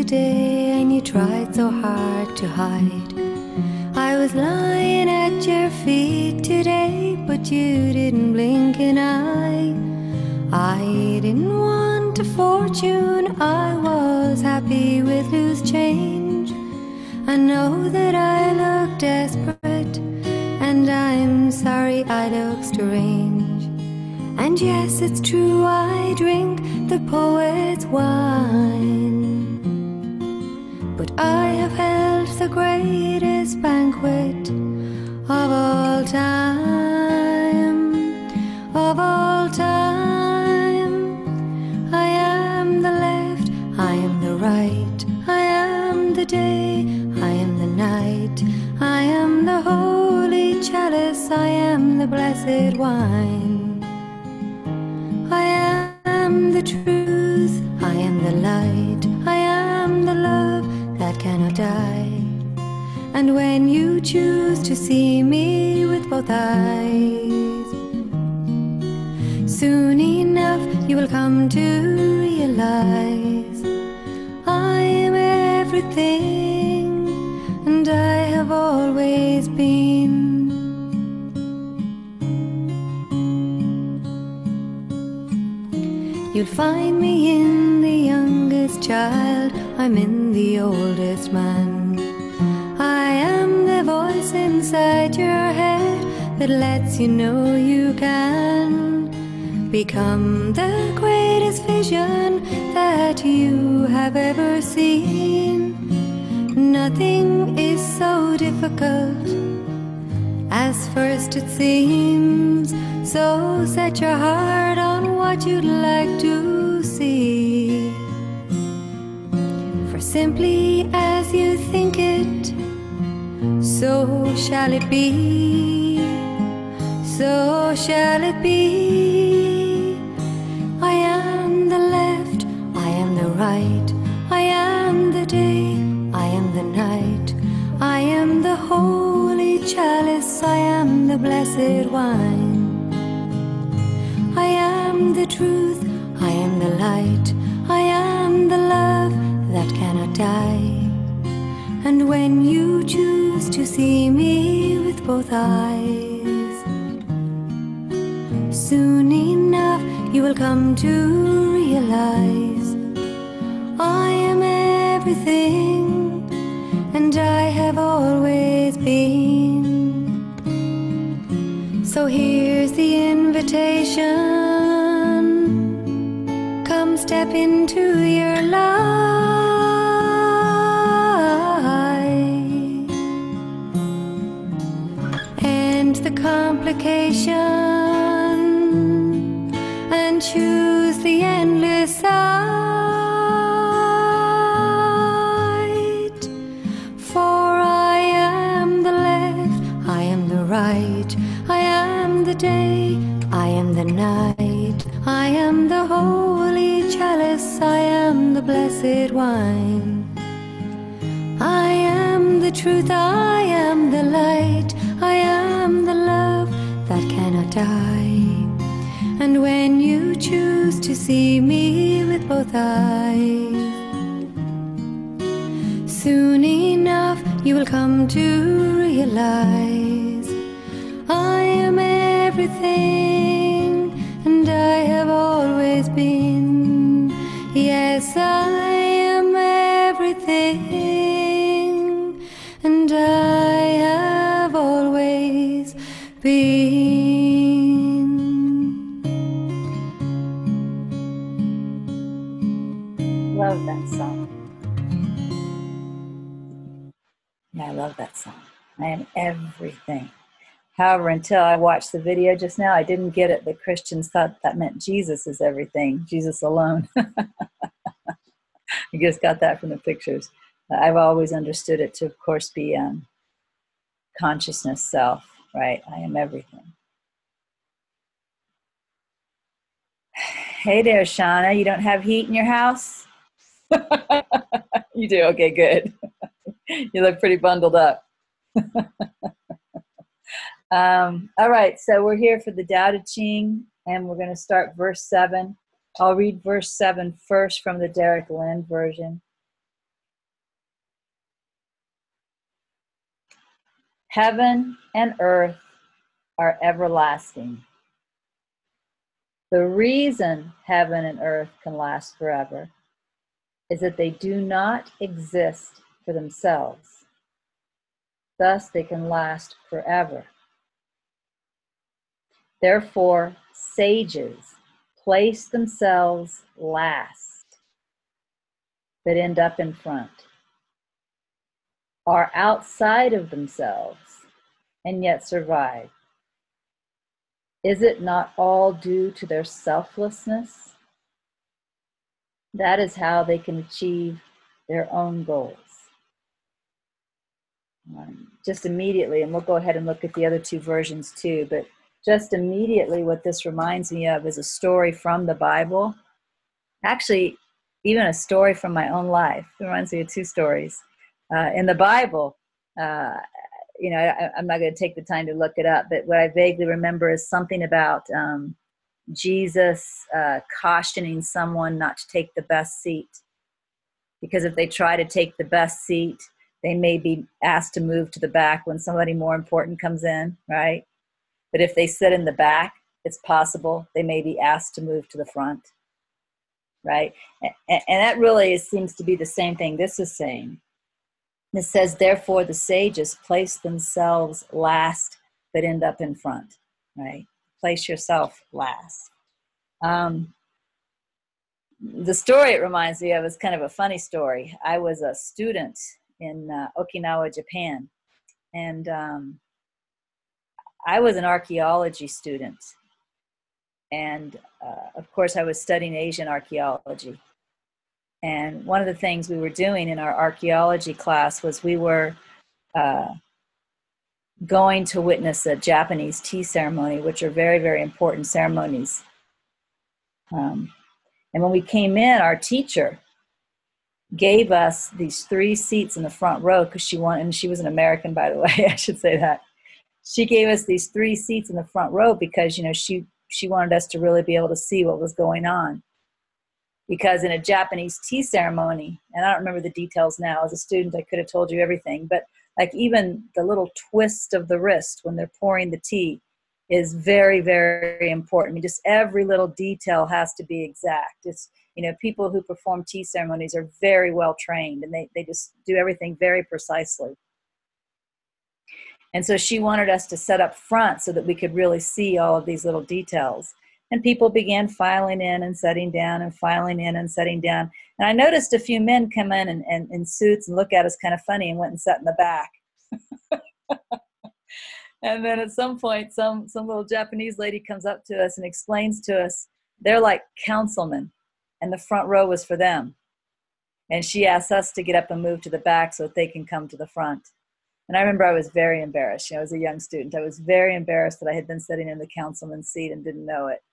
today and you tried so hard to hide. I was lying at your feet today, but you didn't blink an eye. I didn't want a fortune, I was happy with loose change. I know that I look desperate, and I'm sorry I look strange. And yes, it's true, I drink the poet's wine, but I have held the greatest banquet of all time, of all time. I am the left, I am the right, I am the day, I am the night, I am the holy chalice, I am the blessed wine. I am the truth, I am the light, I am the love that cannot die. And when you choose to see me with both eyes, soon enough you will come to realize I am everything, and I have always been. You'll find me in the youngest child, I'm in the oldest man. I am the voice inside your head that lets you know you can become the greatest vision that you have ever seen. Nothing is so difficult as first it seems, so set your heart on what you'd like to see. For simply as you think it, so shall it be, so shall it be. I am the left, I am the right, I am the day, I am the night, I am the holy chalice, I am the blessed wine. I am the truth, I am the light, I am the love that cannot die. And when you choose to see me with both eyes, soon enough you will come to realize I am everything, and I have always been. So here's the invitation, come step into your light, end the complication, and choose the endless sight. For I am the left, I am the right, I am the day, I am the night, I am the holy chalice, I am the blessed wine. I am the truth, I am the light, I am the love that cannot die. And when you choose to see me with both eyes, soon enough you will come to realize I am everything, and I have always been. Yes, I am everything, and I have always been. Love that song. Yeah, I love that song. I am everything. However, until I watched the video just now, I didn't get it that Christians thought that meant Jesus is everything, Jesus alone. I just got that from the pictures. I've always understood it to, of course, be consciousness, self, right? I am everything. Hey there, Shauna. You don't have heat in your house? You do? Okay, good. You look pretty bundled up. All right, so we're here for the Tao Te Ching, and we're going to start verse 7. I'll read verse 7 first from the Derek Lin version. Heaven and earth are everlasting. The reason heaven and earth can last forever is that they do not exist for themselves. Thus, they can last forever. Therefore, sages place themselves last, but end up in front, are outside of themselves, and yet survive. Is it not all due to their selflessness? That is how they can achieve their own goals. Just immediately, and we'll go ahead and look at the other two versions too, but just immediately what this reminds me of is a story from the Bible. Actually, even a story from my own life. It reminds me of two stories. In the Bible, I'm not going to take the time to look it up, but what I vaguely remember is something about Jesus cautioning someone not to take the best seat. Because if they try to take the best seat, they may be asked to move to the back when somebody more important comes in, right? But if they sit in the back, it's possible they may be asked to move to the front, right? And that really seems to be the same thing this is saying. It says, therefore, the sages place themselves last, but end up in front, right? Place yourself last. The story it reminds me of is kind of a funny story. I was a student in Okinawa, Japan, and I was an archaeology student. And of course, I was studying Asian archaeology. And one of the things we were doing in our archaeology class was we were going to witness a Japanese tea ceremony, which are very, very important ceremonies. And when we came in, our teacher gave us these 3 seats in the front row because she wanted, and she was an American, by the way, I should say that. She gave us these 3 seats in the front row because, she wanted us to really be able to see what was going on. Because in a Japanese tea ceremony, and I don't remember the details now, as a student I could have told you everything, but like even the little twist of the wrist when they're pouring the tea is very, very important. I mean, just every little detail has to be exact. It's, people who perform tea ceremonies are very well trained, and they just do everything very precisely. And so she wanted us to set up front so that we could really see all of these little details. And people began filing in and setting down and filing in and setting down. And I noticed a few men come in and in suits and look at us kind of funny and went and sat in the back. And then at some point, some little Japanese lady comes up to us and explains to us, they're like councilmen, and the front row was for them. And she asked us to get up and move to the back so that they can come to the front. And I remember I was very embarrassed. I was a young student. I was very embarrassed that I had been sitting in the councilman's seat and didn't know it.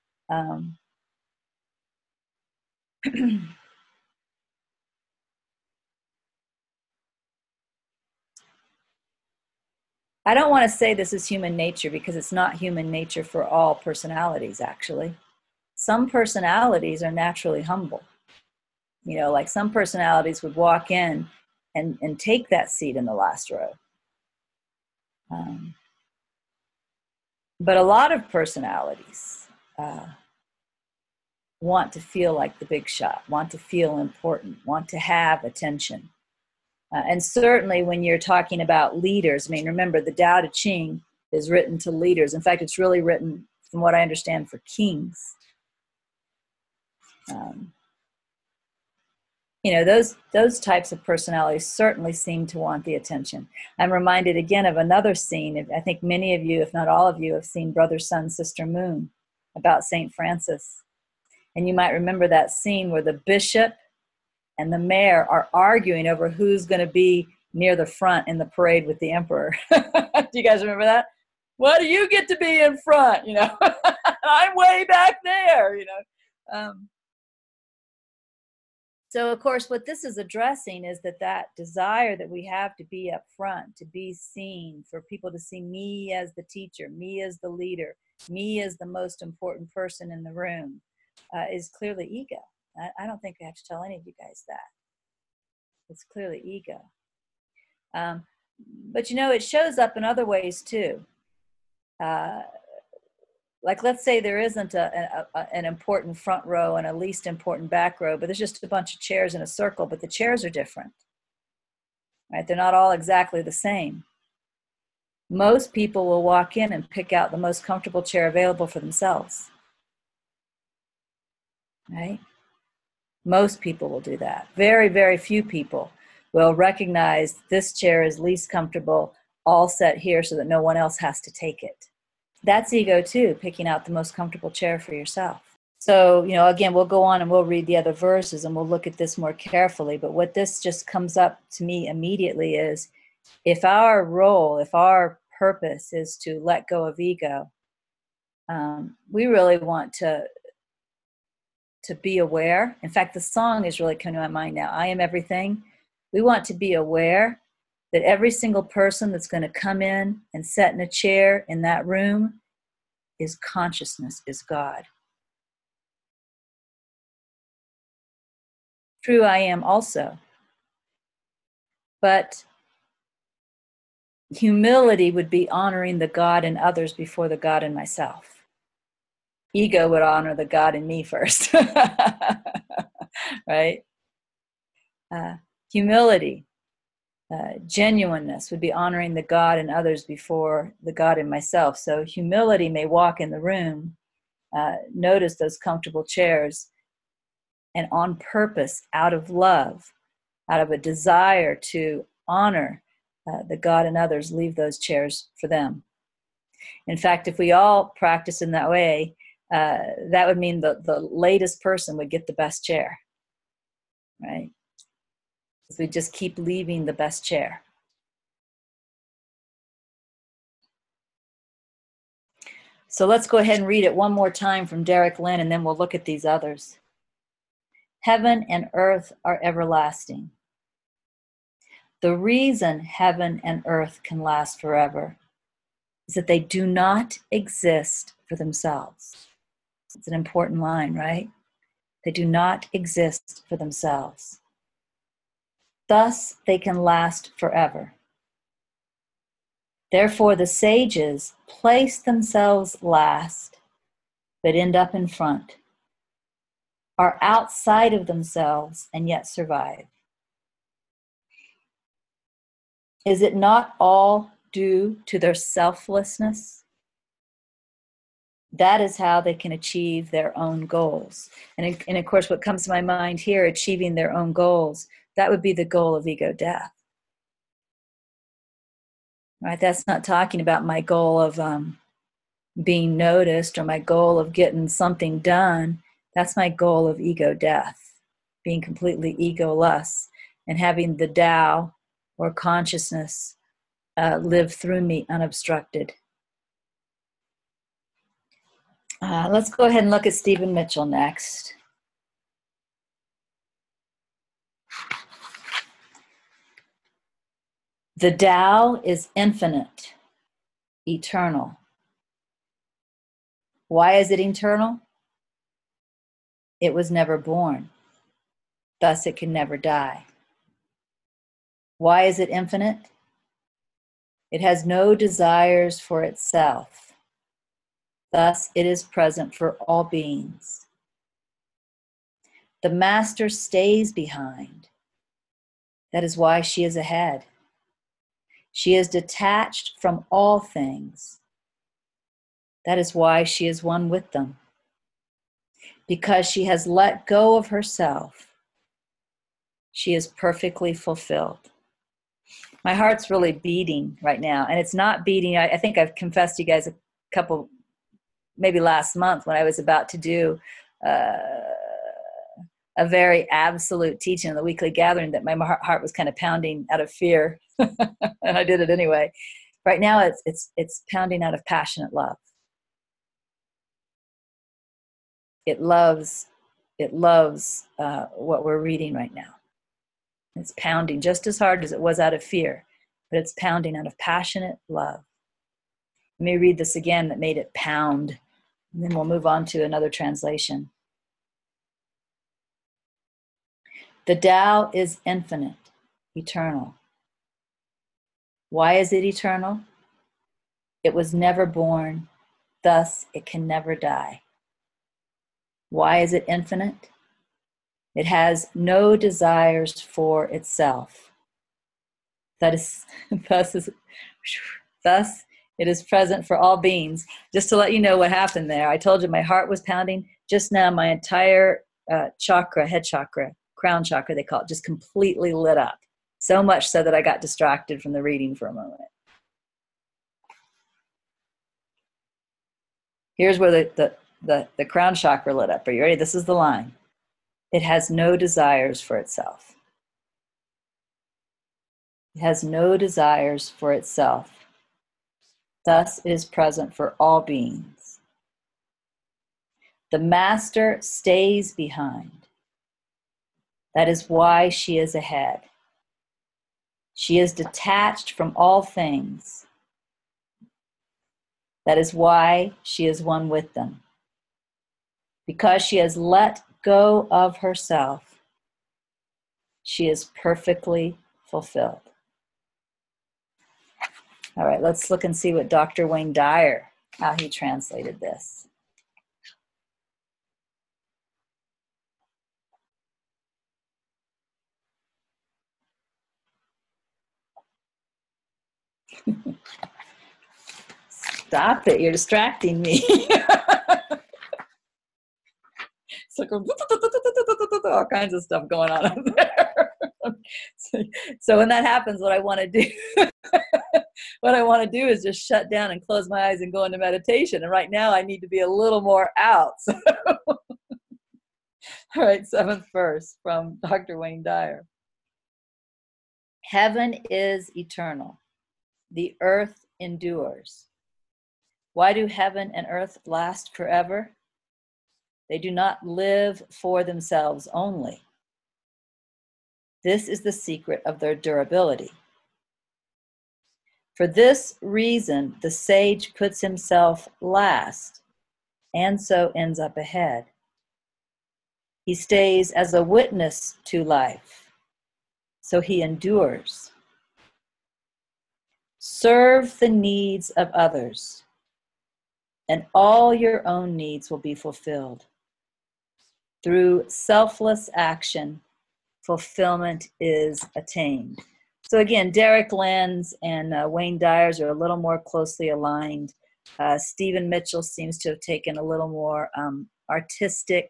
I don't want to say this is human nature because it's not human nature for all personalities, actually. Some personalities are naturally humble. Like some personalities would walk in and take that seat in the last row. But a lot of personalities want to feel like the big shot, want to feel important, want to have attention. And certainly when you're talking about leaders, remember the Tao Te Ching is written to leaders. In fact, it's really written, from what I understand, for kings. Those types of personalities certainly seem to want the attention. I'm reminded again of another scene. I think many of you, if not all of you, have seen Brother, Sun, Sister, Moon about St. Francis. And you might remember that scene where the bishop and the mayor are arguing over who's going to be near the front in the parade with the emperor. Do you guys remember that? Why do you get to be in front? I'm way back there, So, of course, what this is addressing is that desire that we have to be up front, to be seen, for people to see me as the teacher, me as the leader, me as the most important person in the room, is clearly ego. I don't think I have to tell any of you guys that. It's clearly ego. But you know, it shows up in other ways too. Like, let's say there isn't an important front row and a least important back row, but there's just a bunch of chairs in a circle, but the chairs are different, right? They're not all exactly the same. Most people will walk in and pick out the most comfortable chair available for themselves, right? Most people will do that. Very, very few people will recognize this chair is least comfortable, all set here so that no one else has to take it. That's ego too, picking out the most comfortable chair for yourself. So, you know, again, we'll go on and we'll read the other verses and we'll look at this more carefully. But what this just comes up to me immediately is, if our role, if our purpose is to let go of ego, we really want to be aware. In fact, the song is really coming to my mind now. I Am Everything. We want to be aware that every single person that's going to come in and sit in a chair in that room is consciousness, is God. True, I am also. But humility would be honoring the God in others before the God in myself. Ego would honor the God in me first, right? Humility, genuineness would be honoring the God in others before the God in myself. So humility may walk in the room, notice those comfortable chairs, and on purpose, out of love, out of a desire to honor the God in others, leave those chairs for them. In fact, if we all practice in that way, that would mean the latest person would get the best chair, right? Because we just keep leaving the best chair. So let's go ahead and read it one more time from Derek Lin, and then we'll look at these others. Heaven and earth are everlasting. The reason heaven and earth can last forever is that they do not exist for themselves. It's an important line, right? They do not exist for themselves. Thus, they can last forever. Therefore, the sages place themselves last, but end up in front, are outside of themselves and yet survive. Is it not all due to their selflessness? That is how they can achieve their own goals. And of course, what comes to my mind here, achieving their own goals, that would be the goal of ego death. Right? That's not talking about my goal of being noticed or my goal of getting something done. That's my goal of ego death, being completely egoless and having the Tao or consciousness live through me unobstructed. Let's go ahead and look at Stephen Mitchell next. The Tao is infinite, eternal. Why is it eternal? It was never born. Thus, it can never die. Why is it infinite? It has no desires for itself. Thus, it is present for all beings. The master stays behind. That is why she is ahead. She is detached from all things. That is why she is one with them. Because she has let go of herself, she is perfectly fulfilled. My heart's really beating right now, and it's not beating. I think I've confessed to you guys a couple, maybe last month, when I was about to do a very absolute teaching in the weekly gathering, that my heart was kind of pounding out of fear, and I did it anyway. Right now, it's pounding out of passionate love. It loves what we're reading right now. It's pounding just as hard as it was out of fear, but it's pounding out of passionate love. Let me read this again that made it pound, and then we'll move on to another translation. The Tao is infinite, eternal. Why is it eternal? It was never born, thus it can never die. Why is it infinite? It has no desires for itself. Thus it is present for all beings. Just to let you know what happened there, I told you my heart was pounding. Just now, my entire chakra, head chakra, crown chakra, they call it, just completely lit up. So much so that I got distracted from the reading for a moment. Here's where the crown chakra lit up. Are you ready? This is the line. It has no desires for itself. It has no desires for itself. Thus, it is present for all beings. The master stays behind. That is why she is ahead. She is detached from all things. That is why she is one with them. Because she has let go of herself, she is perfectly fulfilled. All right, let's look and see what Dr. Wayne Dyer, how he translated this. Stop it, you're distracting me. It's like all kinds of stuff going on up there. So when that happens, what I want to do is just shut down and close my eyes and go into meditation. And right now I need to be a little more out. So. All right, seventh verse from Dr. Wayne Dyer. Heaven is eternal. The earth endures. Why do heaven and earth last forever? They do not live for themselves only. This is the secret of their durability. For this reason, the sage puts himself last and so ends up ahead. He stays as a witness to life, so he endures. Serve the needs of others, and all your own needs will be fulfilled. Through selfless action, fulfillment is attained. So again, Derek Lenz and Wayne Dyers are a little more closely aligned. Stephen Mitchell seems to have taken a little more artistic,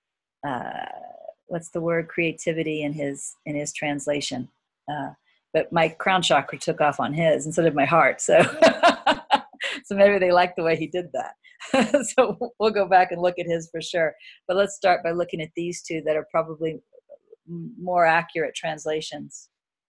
creativity in his translation. But my crown chakra took off on his, and so did my heart. So, so maybe they liked the way he did that. So we'll go back and look at his for sure. But let's start by looking at these two that are probably more accurate translations.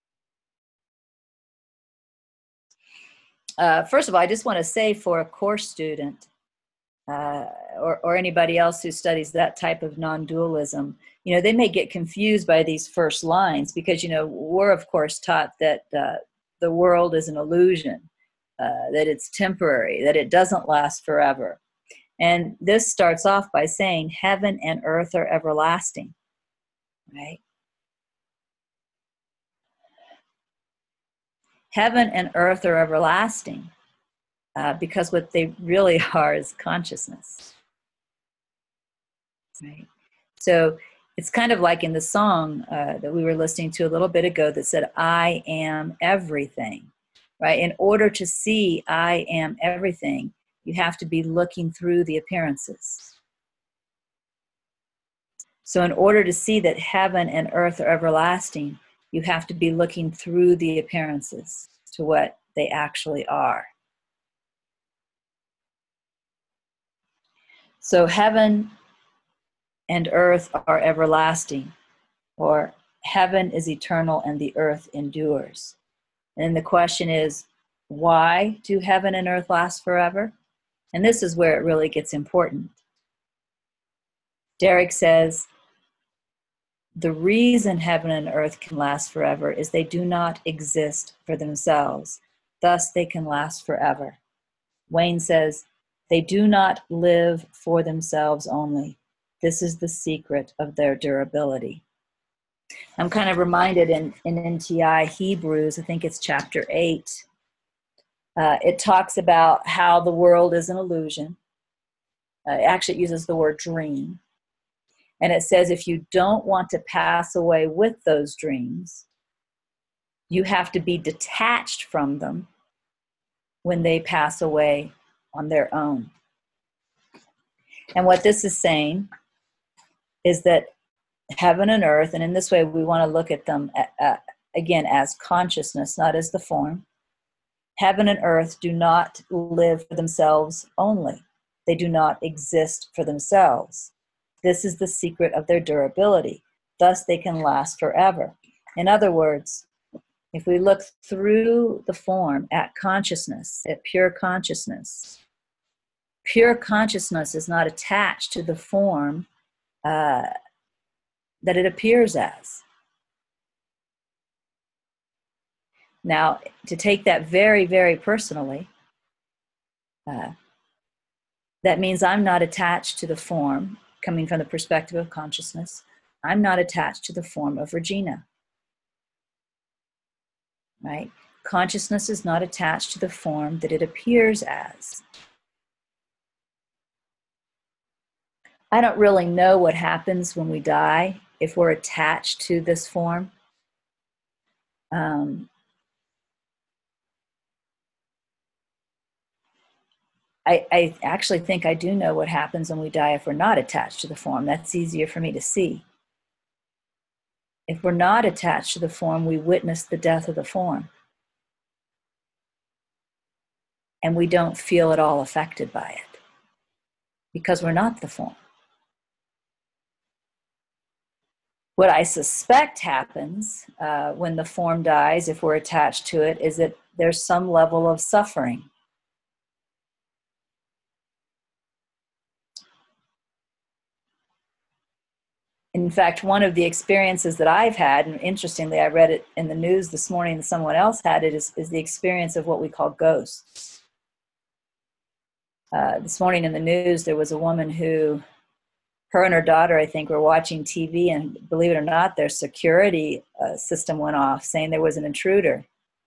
First of all, I just want to say for a course student or anybody else who studies that type of non-dualism, they may get confused by these first lines because, we're of course taught that the world is an illusion, that it's temporary, that it doesn't last forever. And this starts off by saying heaven and earth are everlasting, right? Heaven and earth are everlasting because what they really are is consciousness, right? So it's kind of like in the song that we were listening to a little bit ago that said, I am everything, right? In order to see I am everything, you have to be looking through the appearances. So in order to see that heaven and earth are everlasting, you have to be looking through the appearances to what they actually are. So heaven and earth are everlasting, or heaven is eternal and the earth endures. And the question is, why do heaven and earth last forever? And this is where it really gets important. Derek says, the reason heaven and earth can last forever is they do not exist for themselves. Thus, they can last forever. Wayne says, they do not live for themselves only. This is the secret of their durability. I'm kind of reminded in NTI Hebrews, I think it's chapter 8, It talks about how the world is an illusion. Actually, it uses the word dream. And it says if you don't want to pass away with those dreams, you have to be detached from them when they pass away on their own. And what this is saying is that heaven and earth, and in this way we want to look at them again as consciousness, not as the form. Heaven and earth do not live for themselves only. They do not exist for themselves. This is the secret of their durability. Thus they can last forever. In other words, if we look through the form at consciousness, at pure consciousness is not attached to the form that it appears as. Now, to take that very, very personally, that means I'm not attached to the form, coming from the perspective of consciousness. I'm not attached to the form of Regina. Right? Consciousness is not attached to the form that it appears as. I don't really know what happens when we die if we're attached to this form. I actually think I do know what happens when we die if we're not attached to the form. That's easier for me to see. If we're not attached to the form, we witness the death of the form. And we don't feel at all affected by it because we're not the form. What I suspect happens when the form dies, if we're attached to it, is that there's some level of suffering. In fact, one of the experiences that I've had, and interestingly, I read it in the news this morning, and someone else had it, is the experience of what we call ghosts. This morning in the news, there was a woman who, her and her daughter, I think, were watching TV, and believe it or not, their security system went off, saying there was an intruder.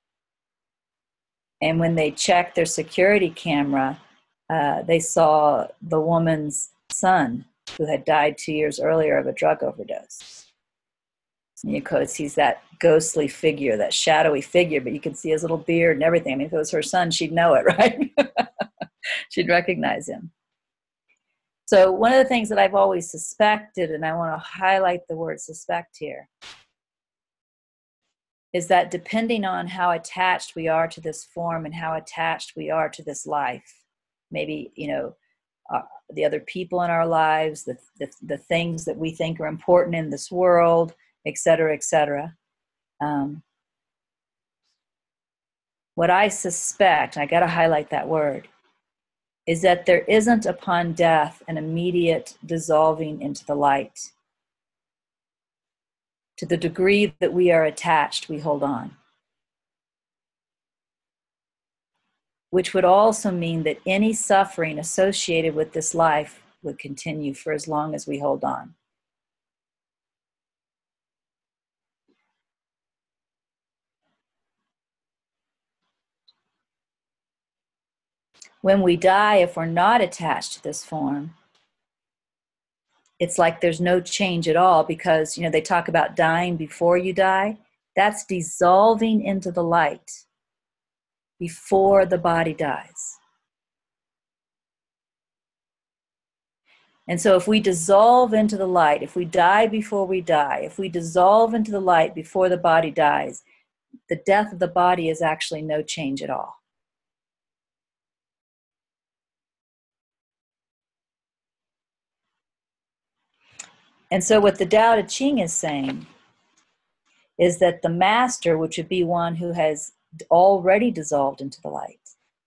And when they checked their security camera, they saw the woman's son, who had died 2 years earlier of a drug overdose. And of course, he's that ghostly figure, that shadowy figure, but you can see his little beard and everything. I mean, if it was her son, she'd know it, right? She'd recognize him. So one of the things that I've always suspected, and I want to highlight the word suspect here, is that depending on how attached we are to this form and how attached we are to this life, maybe, the other people in our lives, the things that we think are important in this world, et cetera, et cetera. What I suspect, I got to highlight that word, is that there isn't upon death an immediate dissolving into the light. To the degree that we are attached, we hold on. Which would also mean that any suffering associated with this life would continue for as long as we hold on. When we die, if we're not attached to this form, it's like there's no change at all, because, they talk about dying before you die. That's dissolving into the light before the body dies. And so if we dissolve into the light, if we die before we die, if we dissolve into the light before the body dies, the death of the body is actually no change at all. And so what the Tao Te Ching is saying is that the master, which would be one who has already dissolved into the light,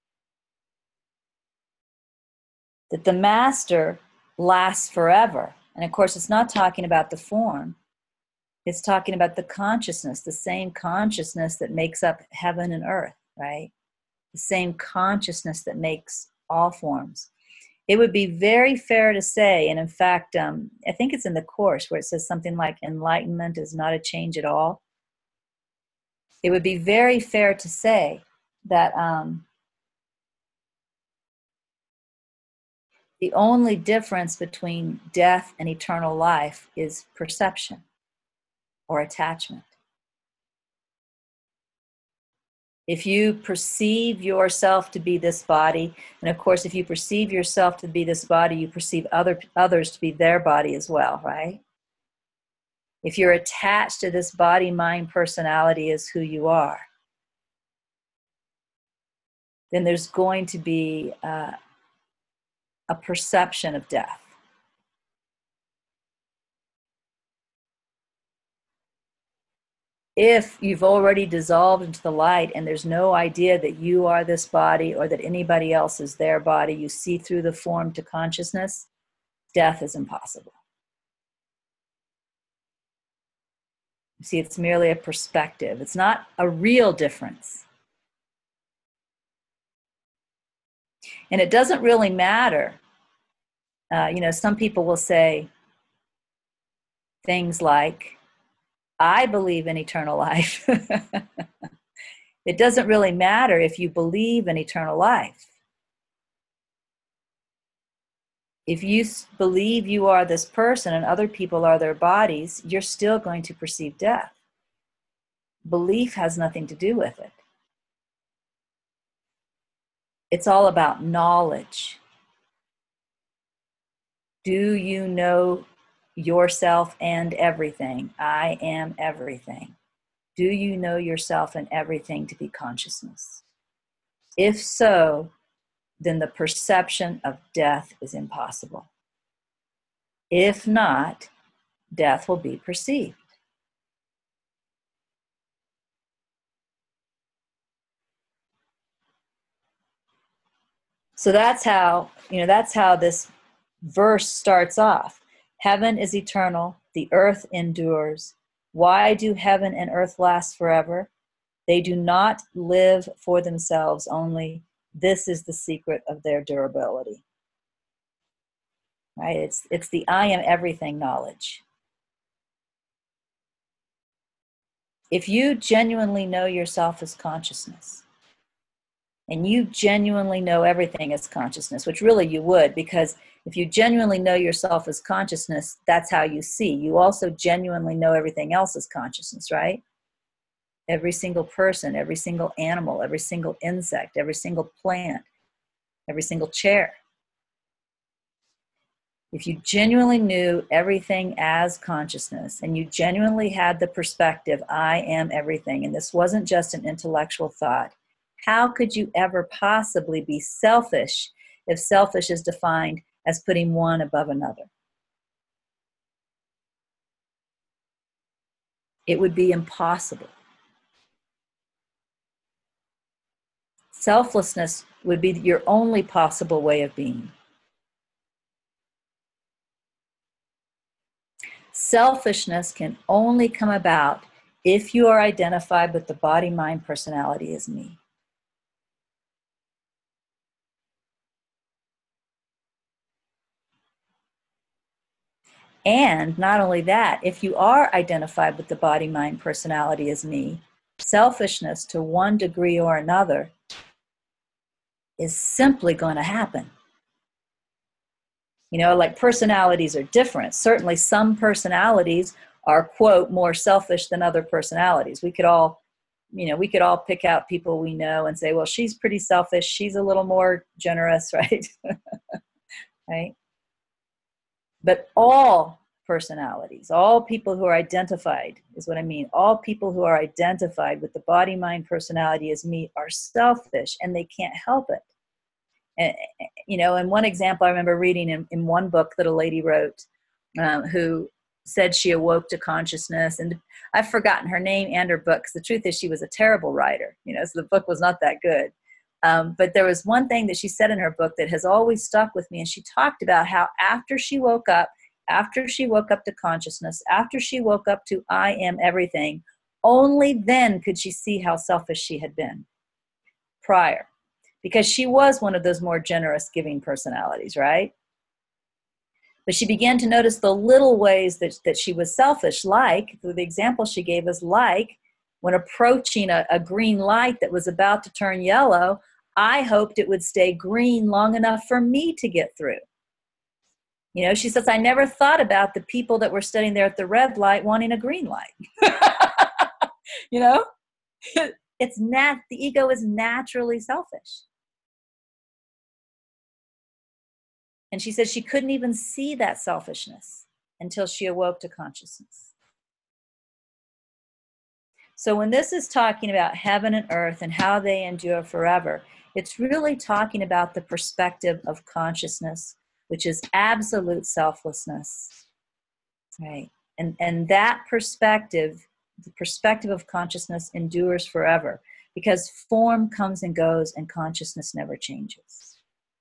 that the master lasts forever. And of course, it's not talking about the form. It's talking about the consciousness, the same consciousness that makes up heaven and earth, right? The same consciousness that makes all forms. It would be very fair to say, and in fact, I think it's in the Course where it says something like enlightenment is not a change at all. It would be very fair to say that The only difference between death and eternal life is perception or attachment. If you perceive yourself to be this body, and of course, if you perceive yourself to be this body, you perceive others to be their body as well, right? If you're attached to this body, mind, personality as who you are, then there's going to be a perception of death. If you've already dissolved into the light and there's no idea that you are this body or that anybody else is their body, you see through the form to consciousness, death is impossible. You see, it's merely a perspective. It's not a real difference. And it doesn't really matter. Some people will say things like, I believe in eternal life. It doesn't really matter if you believe in eternal life. If you believe you are this person and other people are their bodies, you're still going to perceive death. Belief has nothing to do with it. It's all about knowledge. Do you know yourself and everything? I am everything. Do you know yourself and everything to be consciousness? If so, then the perception of death is impossible. If not, death will be perceived. So that's how this verse starts off. Heaven is eternal, the earth endures. Why do heaven and earth last forever? They do not live for themselves only. This is the secret of their durability. Right? It's the I am everything knowledge. If you genuinely know yourself as consciousness, and you genuinely know everything as consciousness, which really you would, because if you genuinely know yourself as consciousness, that's how you see. You also genuinely know everything else as consciousness, right? Every single person, every single animal, every single insect, every single plant, every single chair. If you genuinely knew everything as consciousness and you genuinely had the perspective, I am everything, and this wasn't just an intellectual thought, how could you ever possibly be selfish if selfish is defined as putting one above another? It would be impossible. Selflessness would be your only possible way of being. Selfishness can only come about if you are identified with the body, mind, personality as me. And not only that, if you are identified with the body, mind, personality as me, selfishness to one degree or another is simply going to happen. Like personalities are different. Certainly some personalities are, quote, more selfish than other personalities. We could all pick out people we know and say, well, she's pretty selfish. She's a little more generous, right? Right? But all personalities, all people who are identified, is what I mean. All people who are identified with the body, mind, personality as me are selfish, and they can't help it. And one example I remember reading in one book that a lady wrote who said she awoke to consciousness, and I've forgotten her name and her book, because the truth is she was a terrible writer, so the book was not that good. But there was one thing that she said in her book that has always stuck with me, and she talked about how after she woke up to consciousness, after she woke up to I am everything, only then could she see how selfish she had been prior. Because she was one of those more generous giving personalities, right? But she began to notice the little ways that she was selfish, like the example she gave us, like when approaching a green light that was about to turn yellow, I hoped it would stay green long enough for me to get through. You know, she says, I never thought about the people that were standing there at the red light wanting a green light. You know, the ego is naturally selfish. And she said she couldn't even see that selfishness until she awoke to consciousness. So when this is talking about heaven and earth and how they endure forever, it's really talking about the perspective of consciousness, which is absolute selflessness, right? And that perspective, the perspective of consciousness, endures forever because form comes and goes and consciousness never changes.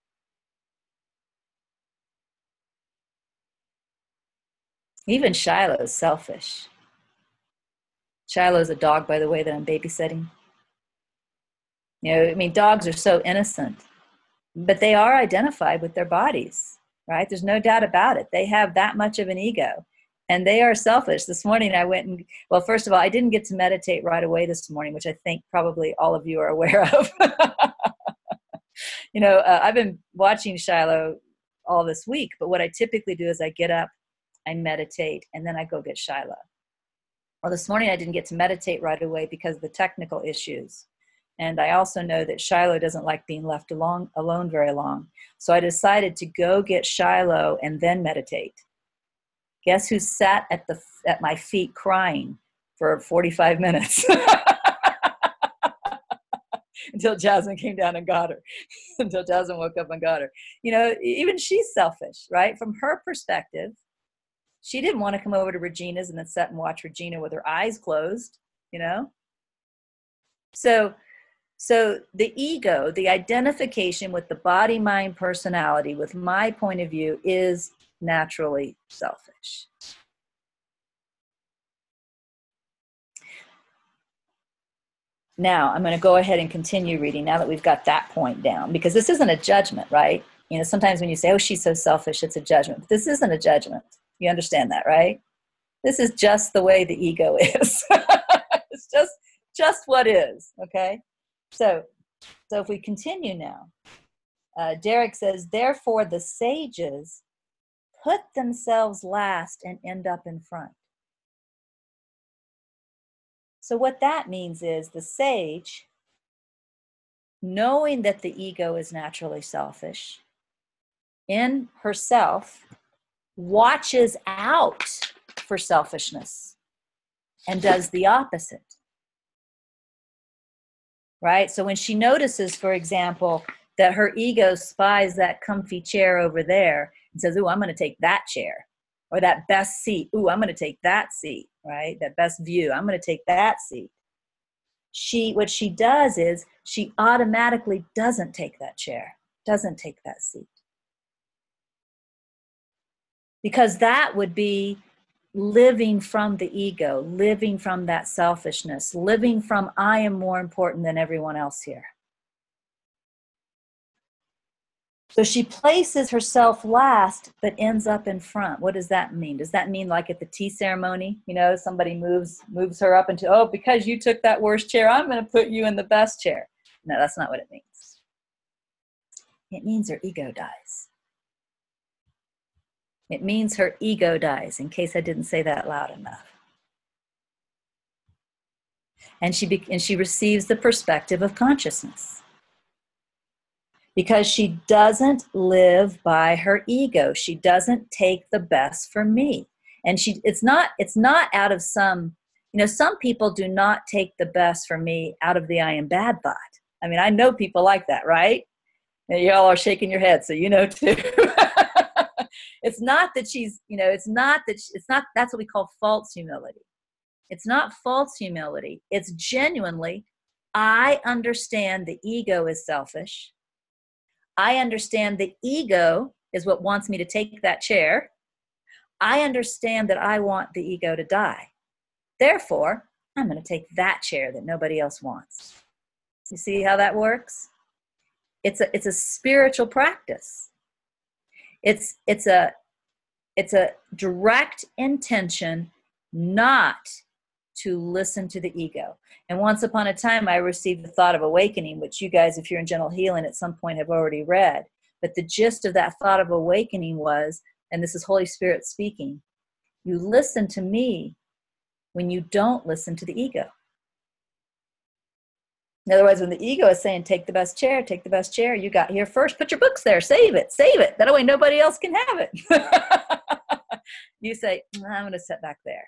Even Shiloh's selfish. Shiloh's a dog, by the way, that I'm babysitting. You know, I mean, dogs are so innocent, but they are identified with their bodies, right? There's no doubt about it. They have that much of an ego, and they are selfish. This morning I went and, well, first of all, I didn't get to meditate right away this morning, which I think probably all of you are aware of. You know, I've been watching Shiloh all this week, but what I typically do is I get up, I meditate, and then I go get Shiloh. Well, this morning I didn't get to meditate right away because of the technical issues. And I also know that Shiloh doesn't like being left alone very long. So I decided to go get Shiloh and then meditate. Guess who sat at my feet crying for 45 minutes? Until Jasmine came down and got her. Until Jasmine woke up and got her. You know, even she's selfish, right? From her perspective, she didn't want to come over to Regina's and then sit and watch Regina with her eyes closed, you know? So the ego, the identification with the body, mind, personality, with my point of view, is naturally selfish. Now, I'm going to go ahead and continue reading now that we've got that point down, because this isn't a judgment, right? You know, sometimes when you say, oh, she's so selfish, it's a judgment. But this isn't a judgment. You understand that, right? This is just the way the ego is. It's just what is, okay? So if we continue now, Derek says, therefore the sages put themselves last and end up in front. So what that means is the sage, knowing that the ego is naturally selfish, in herself, watches out for selfishness and does the opposite. Right? So when she notices, for example, that her ego spies that comfy chair over there and says, ooh, I'm going to take that chair, or that best seat. Ooh, I'm going to take that seat, right? That best view. I'm going to take that seat. What she does is she automatically doesn't take that chair, doesn't take that seat. Because that would be living from the ego, living from that selfishness, living from I am more important than everyone else here. So she places herself last, but ends up in front. What does that mean? Does that mean like at the tea ceremony, you know, somebody moves her up into, oh, because you took that worst chair, I'm going to put you in the best chair. No, that's not what it means. It means her ego dies. It means her ego dies, in case I didn't say that loud enough. And she receives the perspective of consciousness. Because she doesn't live by her ego. She doesn't take the best for me. And it's not out of some, you know, some people do not take the best for me out of the I am bad thought. I mean, I know people like that, right? And y'all are shaking your head, so you know too. It's not that she's, you know, that's what we call false humility. It's not false humility. It's genuinely, I understand the ego is selfish. I understand the ego is what wants me to take that chair. I understand that I want the ego to die. Therefore, I'm going to take that chair that nobody else wants. You see how that works? It's a spiritual practice. It's a direct intention not to listen to the ego. And once upon a time, I received the thought of awakening, which you guys, if you're in Gentle Healing, at some point have already read. But the gist of that thought of awakening was, and this is Holy Spirit speaking, you listen to me when you don't listen to the ego. In other words, when the ego is saying, take the best chair, you got here first, put your books there, save it. That way nobody else can have it. You say, I'm going to sit back there.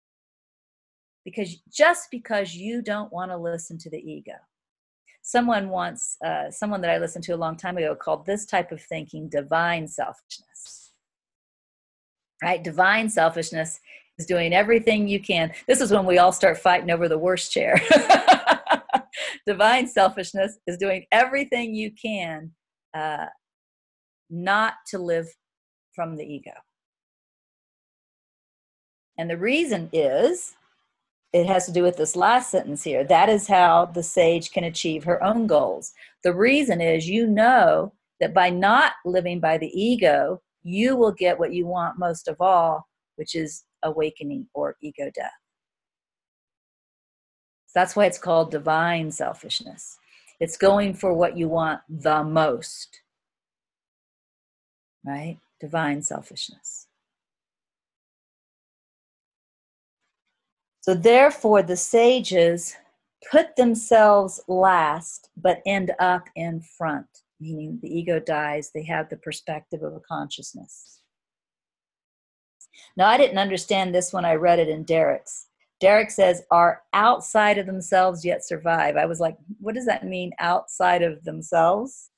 Because you don't want to listen to the ego. Someone that I listened to a long time ago called this type of thinking divine selfishness. Right? Divine selfishness is doing everything you can. This is when we all start fighting over the worst chair. Divine selfishness is doing everything you can not to live from the ego. And the reason is, it has to do with this last sentence here. That is how the sage can achieve her own goals. The reason is, you know that by not living by the ego, you will get what you want most of all, which is awakening or ego death. So that's why it's called divine selfishness. It's going for what you want the most, right? Divine selfishness. So therefore, the sages put themselves last, but end up in front, meaning the ego dies. They have the perspective of a consciousness. Now, I didn't understand this when I read it in Derek's. Derek says, are outside of themselves yet survive. I was like, what does that mean, outside of themselves?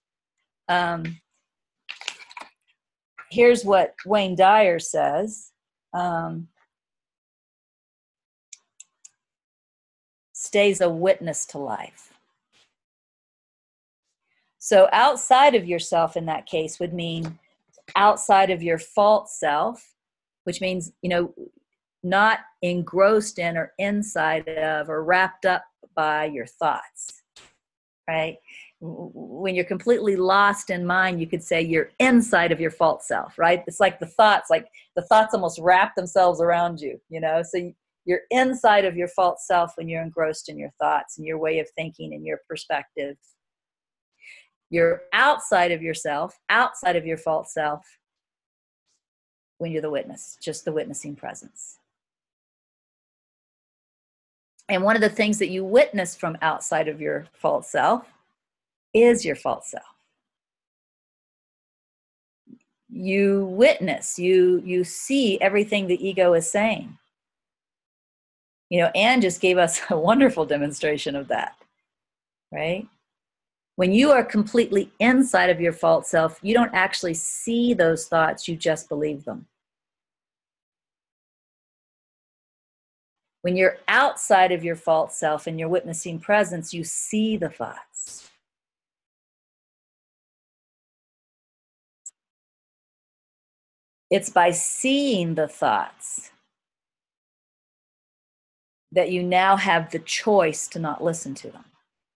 Here's what Wayne Dyer says. Stays a witness to life. So outside of yourself in that case would mean outside of your false self, which means, not engrossed in or inside of or wrapped up by your thoughts, right? When you're completely lost in mind, you could say you're inside of your false self, right? It's like the thoughts almost wrap themselves around you, so you're inside of your false self when you're engrossed in your thoughts and your way of thinking and your perspective. You're outside of yourself, outside of your false self, when you're the witness, just the witnessing presence. And one of the things that you witness from outside of your false self is your false self. You witness, you see everything the ego is saying. Anne just gave us a wonderful demonstration of that, right? When you are completely inside of your false self, you don't actually see those thoughts, you just believe them. When you're outside of your false self and you're witnessing presence, you see the thoughts. It's by seeing the thoughts that you now have the choice to not listen to them.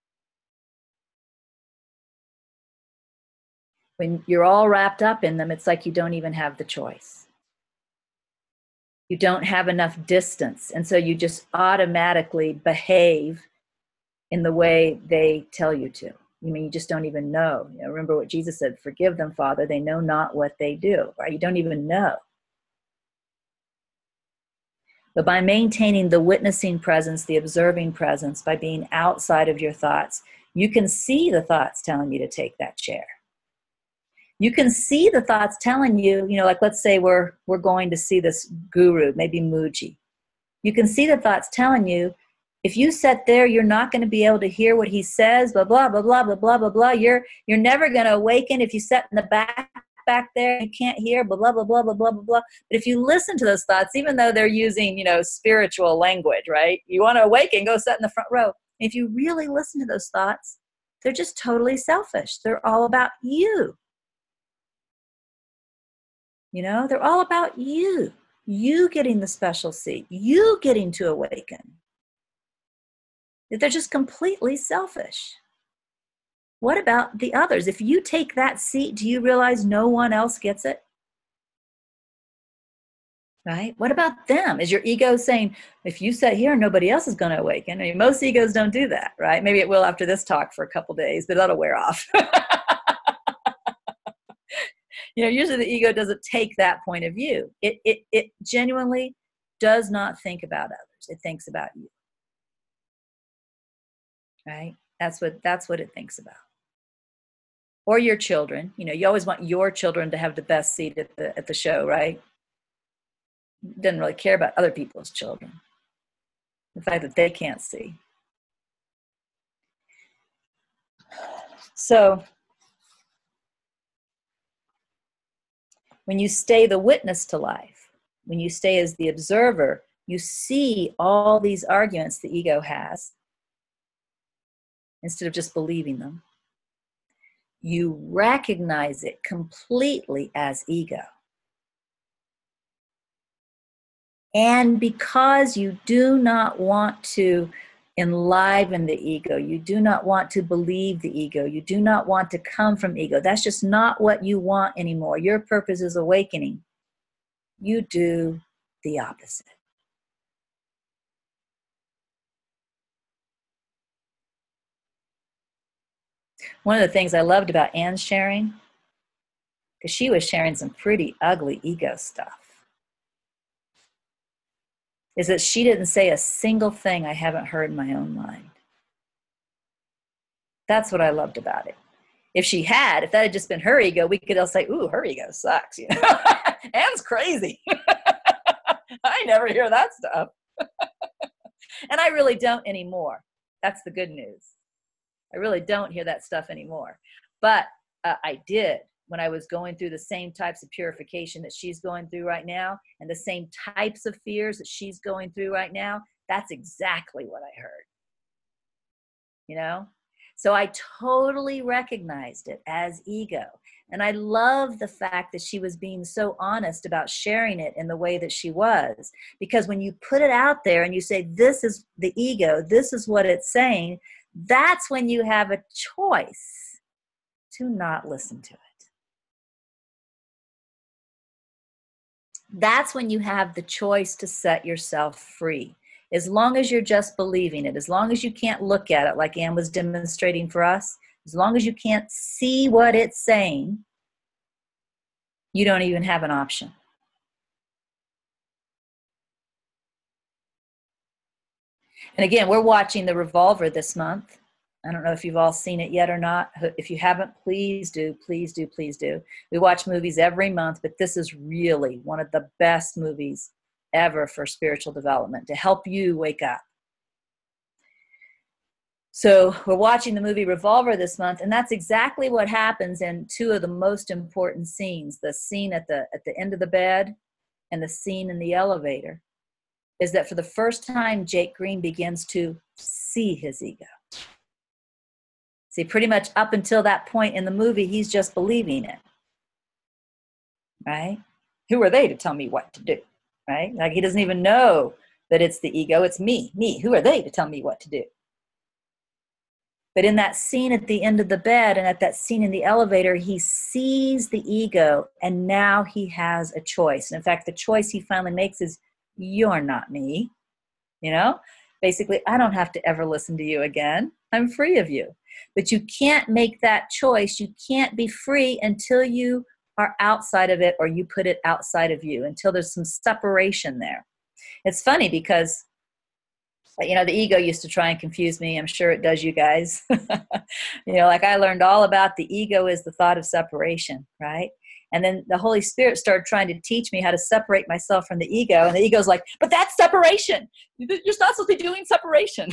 When you're all wrapped up in them, it's like you don't even have the choice. You don't have enough distance, and so you just automatically behave in the way they tell you to. You just don't even know. Remember what Jesus said, forgive them, Father, they know not what they do, right? You don't even know. But by maintaining the witnessing presence, the observing presence, by being outside of your thoughts, you can see the thoughts telling you to take that chair. You can see the thoughts telling you, like let's say we're going to see this guru, maybe Mooji. You can see the thoughts telling you, if you sit there, you're not going to be able to hear what he says, blah, blah, blah, blah, blah, blah, blah, blah. You're never going to awaken if you sit in the back there, you can't hear, blah, blah, blah, blah, blah, blah, blah, blah. But if you listen to those thoughts, even though they're using, spiritual language, right? You want to awaken, go sit in the front row. If you really listen to those thoughts, they're just totally selfish. They're all about you. They're all about you getting the special seat, you getting to awaken. They're just completely selfish. What about the others? If you take that seat, do you realize no one else gets it? Right? What about them? Is your ego saying, if you sit here, nobody else is going to awaken? Most egos don't do that, right? Maybe it will after this talk for a couple days, but that'll wear off. Usually the ego doesn't take that point of view. It genuinely does not think about others. It thinks about you. Right? That's what it thinks about. Or your children. You always want your children to have the best seat at the show, right? It doesn't really care about other people's children. The fact that they can't see. So when you stay the witness to life, when you stay as the observer, you see all these arguments the ego has instead of just believing them. You recognize it completely as ego. And because you do not want to enliven the ego, you do not want to believe the ego, you do not want to come from ego, that's just not what you want anymore. Your purpose is awakening. You do the opposite. One of the things I loved about Anne's sharing, because she was sharing some pretty ugly ego stuff, is that she didn't say a single thing I haven't heard in my own mind. That's what I loved about it. If that had just been her ego, we could all say, ooh, her ego sucks. Anne's crazy. I never hear that stuff. And I really don't anymore. That's the good news. I really don't hear that stuff anymore. But I did when I was going through the same types of purification that she's going through right now, and the same types of fears that she's going through right now. That's exactly what I heard. So I totally recognized it as ego. And I love the fact that she was being so honest about sharing it in the way that she was. Because when you put it out there and you say, this is the ego, this is what it's saying, that's when you have a choice to not listen to it. That's when you have the choice to set yourself free. As long as you're just believing it, as long as you can't look at it like Anne was demonstrating for us, as long as you can't see what it's saying, you don't even have an option. And again, we're watching The Revolver this month. I don't know if you've all seen it yet or not. If you haven't, please do, please do, please do. We watch movies every month, but this is really one of the best movies ever for spiritual development to help you wake up. So we're watching the movie Revolver this month, and that's exactly what happens in two of the most important scenes. The scene at the end of the bed and the scene in the elevator is that for the first time, Jake Green begins to see his ego. See, pretty much up until that point in the movie, he's just believing it, right? Who are they to tell me what to do, right? Like he doesn't even know that it's the ego. It's me. Who are they to tell me what to do? But in that scene at the end of the bed and at that scene in the elevator, he sees the ego, and now he has a choice. And in fact, the choice he finally makes is, you're not me. Basically, I don't have to ever listen to you again. I'm free of you. But you can't make that choice. You can't be free until you are outside of it, or you put it outside of you, until there's some separation there. It's funny because, the ego used to try and confuse me. I'm sure it does you guys. Like I learned all about the ego is the thought of separation, right? And then the Holy Spirit started trying to teach me how to separate myself from the ego. And the ego's like, but that's separation. You're not supposed to be doing separation.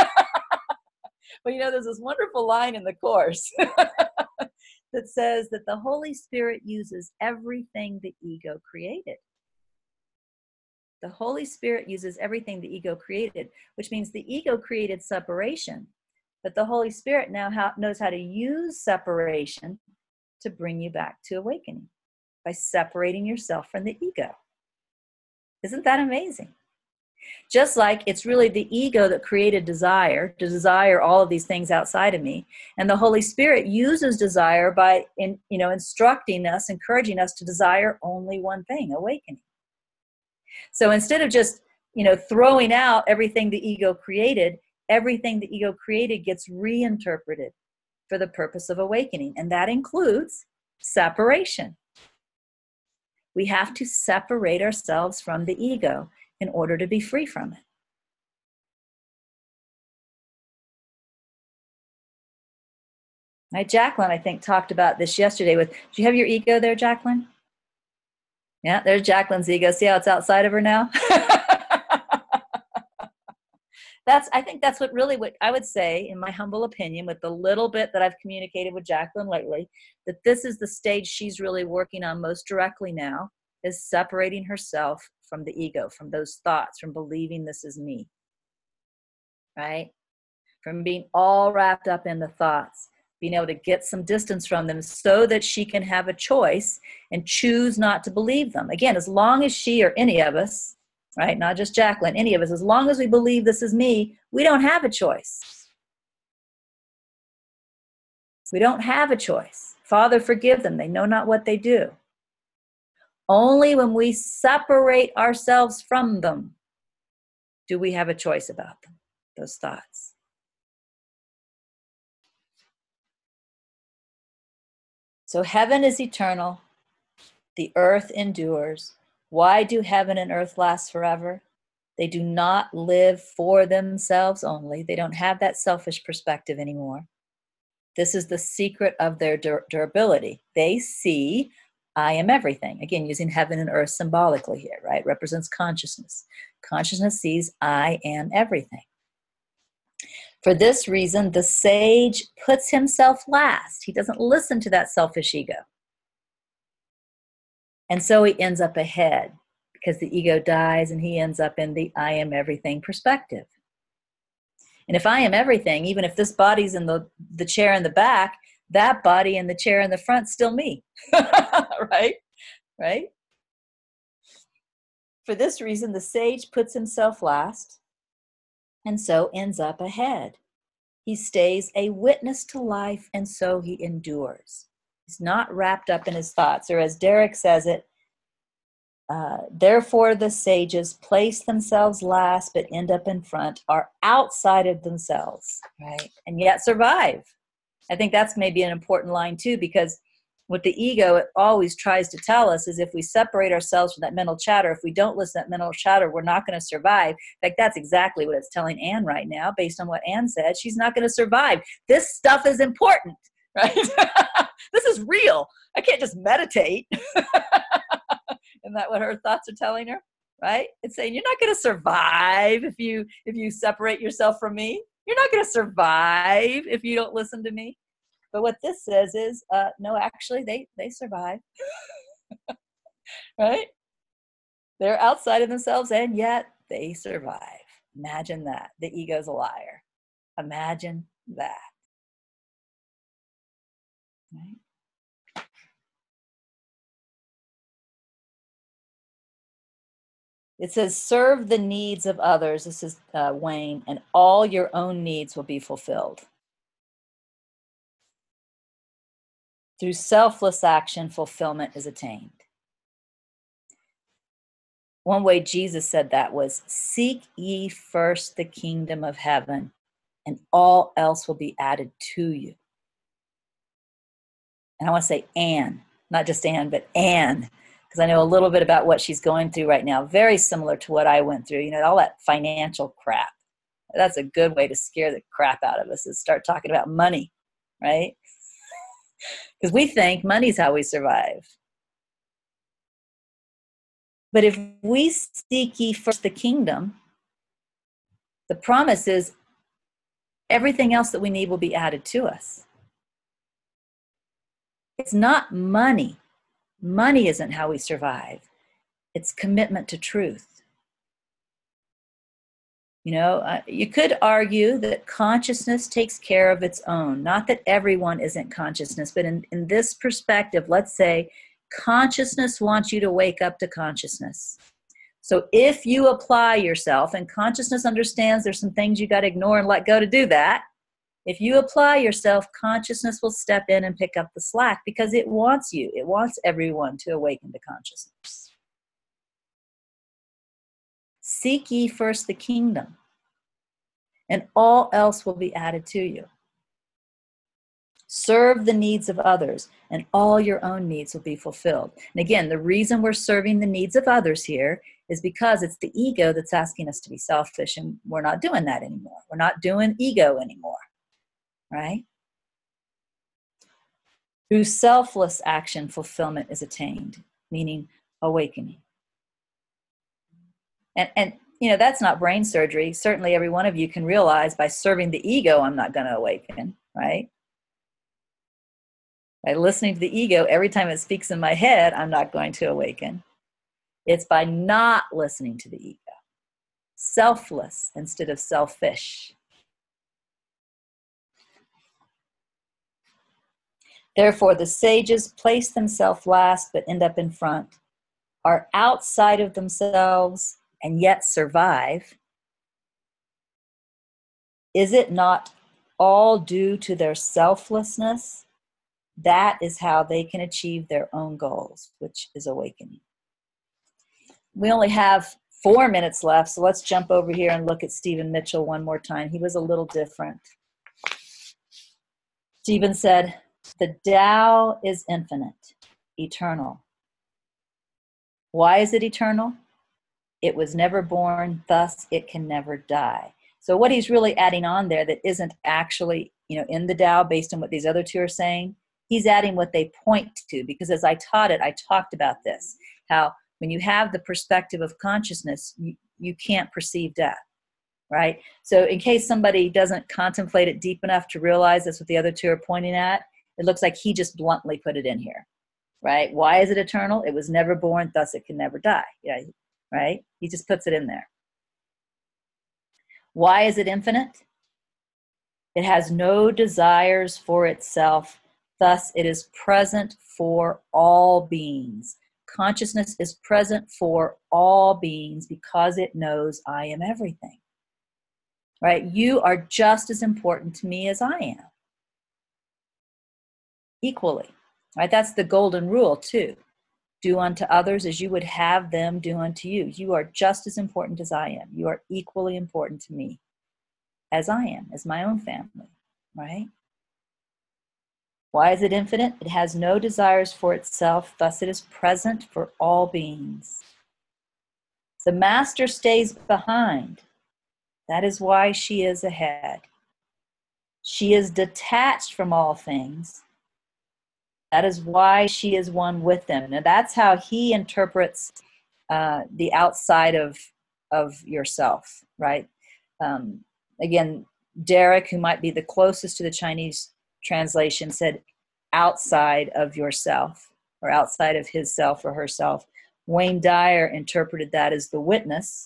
But there's this wonderful line in the Course that says that the Holy Spirit uses everything the ego created. The Holy Spirit uses everything the ego created, which means the ego created separation. But the Holy Spirit now knows how to use separation to bring you back to awakening by separating yourself from the ego. Isn't that amazing? Just like it's really the ego that created desire, to desire all of these things outside of me. And the Holy Spirit uses desire by instructing us, encouraging us to desire only one thing, awakening. So instead of just, throwing out everything the ego created, everything the ego created gets reinterpreted for the purpose of awakening. And that includes separation. We have to separate ourselves from the ego in order to be free from it. Right, Jacqueline, I think, talked about this yesterday with, do you have your ego there, Jacqueline? Yeah, there's Jacqueline's ego. See how it's outside of her now? I think that's what I would say, in my humble opinion, with the little bit that I've communicated with Jacqueline lately, that this is the stage she's really working on most directly now, is separating herself from the ego, from those thoughts, from believing this is me, right? From being all wrapped up in the thoughts, being able to get some distance from them so that she can have a choice and choose not to believe them. Again, as long as she or any of us, right, not just Jacqueline, any of us, as long as we believe this is me, we don't have a choice. We don't have a choice. Father, forgive them. They know not what they do. Only when we separate ourselves from them do we have a choice about them, those thoughts. So heaven is eternal. The earth endures. Why do heaven and earth last forever? They do not live for themselves only. They don't have that selfish perspective anymore. This is the secret of their durability. They see, I am everything. Again, using heaven and earth symbolically here, right? Represents consciousness. Consciousness sees, I am everything. For this reason, the sage puts himself last. He doesn't listen to that selfish ego. And so he ends up ahead because the ego dies and he ends up in the I am everything perspective. And if I am everything, even if this body's in the chair in the back, that body in the chair in the front, still me. Right? Right? For this reason, the sage puts himself last and so ends up ahead. He stays a witness to life and so he endures. He's not wrapped up in his thoughts, or as Derek says it, therefore the sages place themselves last but end up in front, are outside of themselves, right? And yet survive. I think that's maybe an important line too, because what the ego it always tries to tell us is if we separate ourselves from that mental chatter, if we don't listen to that mental chatter, we're not going to survive. In fact, that's exactly what it's telling Anne right now, based on what Anne said. She's not going to survive. This stuff is important, right? This is real. I can't just meditate. Isn't that what her thoughts are telling her? Right? It's saying you're not going to survive if you separate yourself from me. You're not going to survive if you don't listen to me. But what this says is, no, actually, they survive. Right? They're outside of themselves, and yet they survive. Imagine that. The ego's a liar. Imagine that. Right? It says, serve the needs of others. This is Wayne, and all your own needs will be fulfilled. Through selfless action, fulfillment is attained. One way Jesus said that was, seek ye first the kingdom of heaven, and all else will be added to you. And I want to say Anne, not just Anne, but Anne, because I know a little bit about what she's going through right now. Very similar to what I went through, all that financial crap. That's a good way to scare the crap out of us, is start talking about money, right? Because we think money's how we survive. But if we seek ye first the kingdom, the promise is everything else that we need will be added to us. It's not money. Money isn't how we survive. It's commitment to truth. You could argue that consciousness takes care of its own. Not that everyone isn't consciousness, but in this perspective, let's say consciousness wants you to wake up to consciousness. So if you apply yourself, and consciousness understands there's some things you got to ignore and let go to do that, if you apply yourself, consciousness will step in and pick up the slack because it wants you. It wants everyone to awaken to consciousness. Seek ye first the kingdom, and all else will be added to you. Serve the needs of others, and all your own needs will be fulfilled. And again, the reason we're serving the needs of others here is because it's the ego that's asking us to be selfish, and we're not doing that anymore. We're not doing ego anymore, right? Through selfless action, fulfillment is attained, meaning awakening. And you know, that's not brain surgery. Certainly every one of you can realize by serving the ego, I'm not going to awaken, right? By listening to the ego, every time it speaks in my head, I'm not going to awaken. It's by not listening to the ego. Selfless instead of selfish. Therefore, the sages place themselves last but end up in front, are outside of themselves and yet survive. Is it not all due to their selflessness? That is how they can achieve their own goals, which is awakening. We only have 4 minutes left, so let's jump over here and look at Stephen Mitchell one more time. He was a little different. Stephen said, "The Tao is infinite, eternal. Why is it eternal? It was never born, thus it can never die." So what he's really adding on there that isn't actually, you know, in the Tao based on what these other two are saying, he's adding what they point to, because as I taught it, I talked about this, how when you have the perspective of consciousness, you can't perceive death, right? So in case somebody doesn't contemplate it deep enough to realize that's what the other two are pointing at, it looks like he just bluntly put it in here, right? Why is it eternal? It was never born, thus it can never die. Yeah, right? He just puts it in there. Why is it infinite? It has no desires for itself, thus it is present for all beings. Consciousness is present for all beings because it knows I am everything. Right? You are just as important to me as I am. Equally. Right? That's the golden rule too. Do unto others as you would have them do unto you. You are just as important as I am. You are equally important to me as I am, as my own family. Right? Why is it infinite? It has no desires for itself, thus it is present for all beings. The master stays behind. That is why she is ahead. She is detached from all things. That is why she is one with them. Now that's how he interprets the outside of yourself, right? Again, Derek, who might be the closest to the Chinese translation, said outside of yourself, or outside of his self or herself. Wayne Dyer interpreted that as the witness,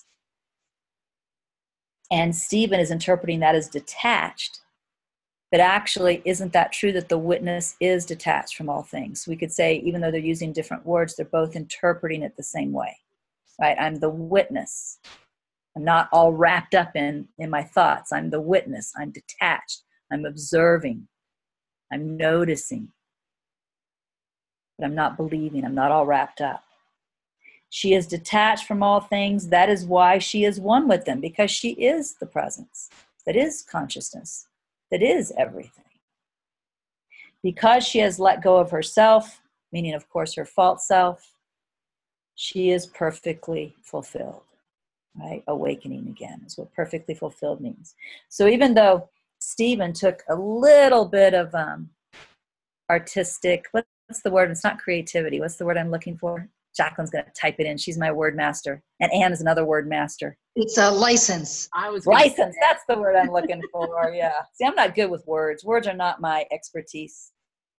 and Stephen is interpreting that as detached. But actually, isn't that true that the witness is detached from all things? We could say, even though they're using different words, they're both interpreting it the same way, right? I'm the witness. I'm not all wrapped up in my thoughts. I'm the witness. I'm detached. I'm observing. I'm noticing. But I'm not believing. I'm not all wrapped up. She is detached from all things. That is why she is one with them, because she is the presence. That is consciousness. That is everything. Because she has let go of herself, meaning, of course, her false self, she is perfectly fulfilled. Right? Awakening again is what perfectly fulfilled means. So even though Stephen took a little bit of artistic, what's the word? It's not creativity. What's the word I'm looking for? Jacqueline's going to type it in. She's my word master. And Anne is another word master. It's a license. License. That's the word I'm looking for. Yeah. See, I'm not good with words. Words are not my expertise.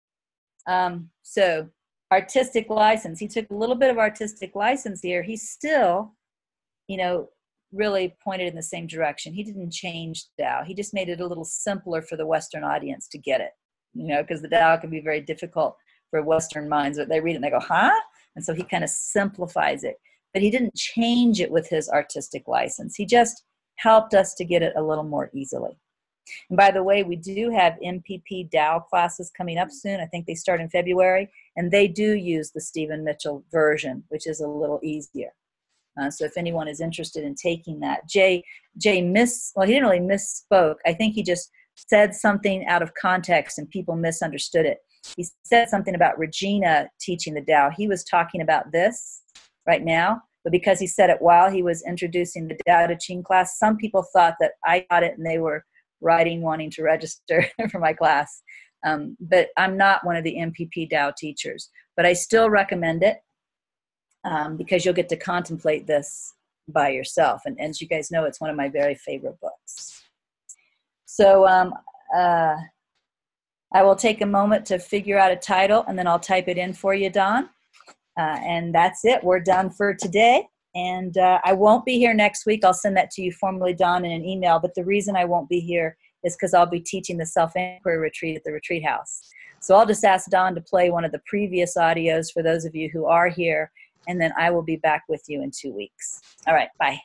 So artistic license. He took a little bit of artistic license here. He's still, really pointed in the same direction. He didn't change Tao. He just made it a little simpler for the Western audience to get it, because the Tao can be very difficult for Western minds. But they read it and they go, huh? And so he kind of simplifies it. But he didn't change it with his artistic license. He just helped us to get it a little more easily. And by the way, we do have MPP Tao classes coming up soon. I think they start in February. And they do use the Stephen Mitchell version, which is a little easier. So if anyone is interested in taking that, Jay he didn't really misspoke. I think he just said something out of context and people misunderstood it. He said something about Regina teaching the Tao. He was talking about this right now, but because he said it while he was introducing the Tao Te Ching class, some people thought that I got it and they were writing wanting to register for my class. But I'm not one of the MPP Tao teachers, but I still recommend it because you'll get to contemplate this by yourself. And as you guys know, it's one of my very favorite books. So I will take a moment to figure out a title, and then I'll type it in for you, Don. And that's it. We're done for today. And I won't be here next week. I'll send that to you formally, Don, in an email. But the reason I won't be here is because I'll be teaching the Self-Inquiry Retreat at the Retreat House. So I'll just ask Don to play one of the previous audios for those of you who are here, and then I will be back with you in 2 weeks. All right, bye.